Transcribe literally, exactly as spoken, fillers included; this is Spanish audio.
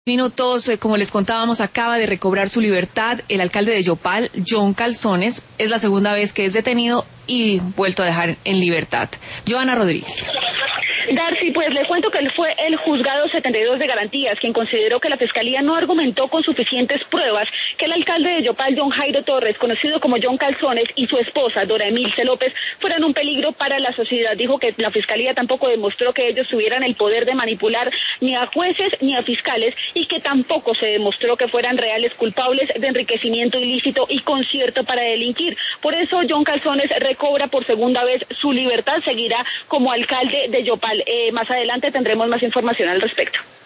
Minutos, eh, como les contábamos, acaba de recobrar su libertad el alcalde de Yopal, John Calzones. Es la segunda vez que es detenido y vuelto a dejar en libertad. Joana Rodríguez. Darcy, pues le cuento que fue el juzgado setenta y dos de garantías quien consideró que la fiscalía no argumentó con suficientes pruebas que el alcalde de Yopal, John Jairo Torres, conocido como John Calzones, y su esposa, Dora Emilce López, fueran un peligro para la sociedad. Dijo que la fiscalía tampoco demostró que ellos tuvieran el poder de manipular ni a jueces ni a fiscales y que tampoco se demostró que fueran reales culpables de enriquecimiento ilícito y concierto para delinquir. Por eso John Calzones recobra por segunda vez su libertad, seguirá como alcalde de Yopal. Eh, más adelante tendremos más información al respecto.